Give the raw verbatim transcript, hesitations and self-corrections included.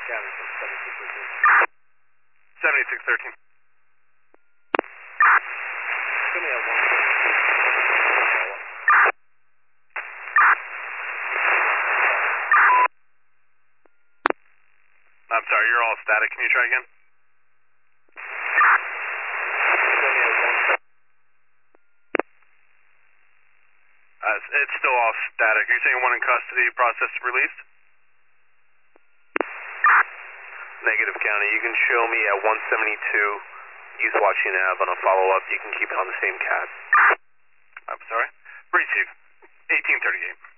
County seventy-six thirteen. seventy-six thirteen. Show me at one seventy-two. I'm sorry, you're all static. Can you try again? Show me at one. Uh, it's still all static. Are you saying one in custody, process released? Negative, County. You can show me at one seventy-two East Washington Ave on a follow-up. You can keep it on the same C A D. I'm sorry. Brief Chief, eighteen thirty-eight.